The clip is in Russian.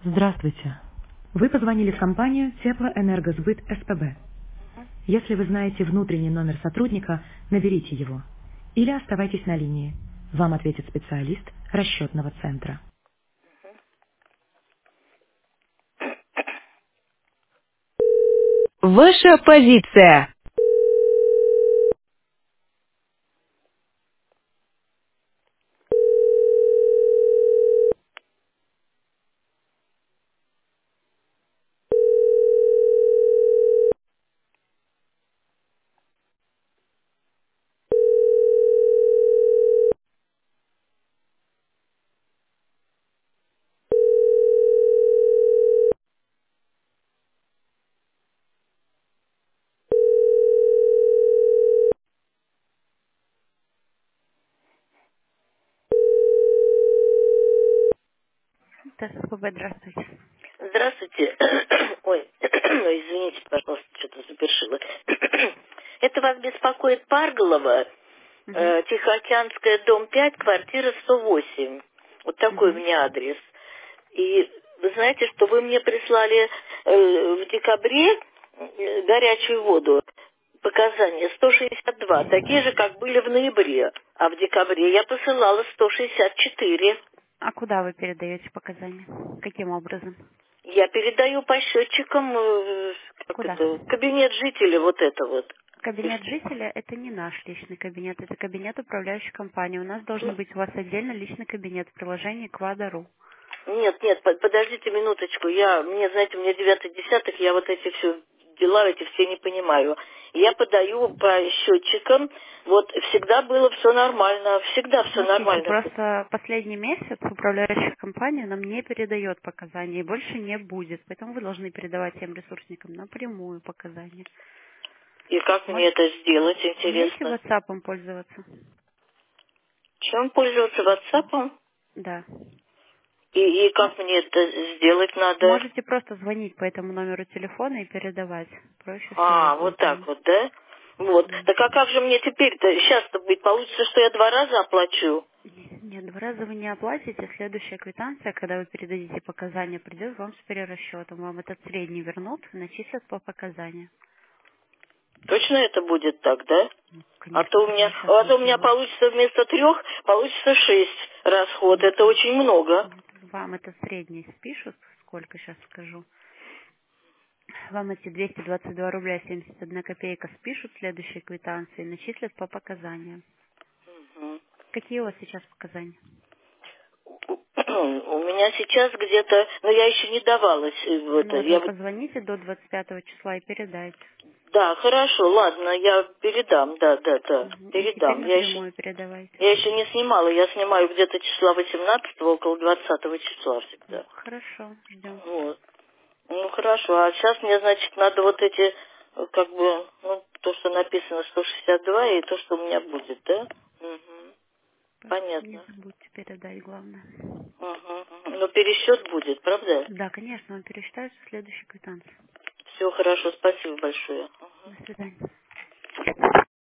Здравствуйте. Вы позвонили в компанию Теплоэнергосбыт СПБ. Если вы знаете внутренний номер сотрудника, наберите его. Или оставайтесь на линии. Вам ответит специалист расчетного центра. Ваша позиция. ТСПБ, здравствуйте. Здравствуйте. Ой, извините, пожалуйста, что-то запершило. Это вас беспокоит Парголова, Мгм, Тихоокеанская, дом 5, квартира 108. Вот такой у мгм. меня адрес. И вы знаете, что вы мне прислали в декабре горячую воду, показания 162, такие же, как были в ноябре. А в декабре я посылала 164. А куда вы передаете показания? Каким образом? Я передаю по счетчикам, как Куда? это, кабинет жителя, вот это вот. Кабинет жителя– это не наш личный кабинет, это кабинет управляющей компании. У нас должен быть у вас отдельно личный кабинет в приложении Квада.ру. Нет, нет, подождите минуточку. Мне, знаете, у меня девятый десяток, я вот эти все дела, эти все не понимаю. Я подаю по счетчикам, вот всегда было все нормально, всегда все Смотрите, нормально. просто последний месяц управляющая компания нам не передает показания и больше не будет. Поэтому вы должны передавать тем ресурсникам напрямую показания. И как мне Может, это сделать, умеете интересно? WhatsApp пользоваться? Чем пользоваться, ватсапом? Да. И как мне это сделать надо? Можете просто звонить по этому номеру телефона и передавать. Проще всего А, вот будет так мне. вот, да? Вот. Да. Так а как же мне теперь-то, сейчас-то быть? Получится, что я 2 раза оплачу? Нет, 2 раза вы не оплатите. Следующая квитанция, когда вы передадите показания, придет вам с перерасчетом. Вам этот средний вернут и начислят по показанию. Точно это будет так, да? Ну, конечно, почему сейчас А не то у меня будет? получится вместо 3, получится 6 расход. Нет, Это очень много. нет. Вам это средний спишут, сколько сейчас скажу. Вам эти 222 рубля 71 копейка спишут в следующей квитанции и начислят по показаниям. Мгм. Какие у вас сейчас показания? У меня сейчас где-то, но я еще не давалась в Ну это. вот вы позвоните до 25 числа и передайте. Да, хорошо, ладно, я передам, да, Мгм. И теперь передам. напрямую передавайте. Я еще не снимала, я снимаю где-то числа 18-го, около 20-го числа Ну, всегда. хорошо, ждем. Вот. Ну, хорошо. А сейчас мне, значит, надо вот эти, как бы, ну, то, что написано 162 и то, что у меня будет, да? Угу. Не Понятно. забудьте передать, главное. Угу. Но пересчет будет, правда? Да, конечно, он пересчитается в следующей квитанции. Все хорошо, спасибо большое. До свидания.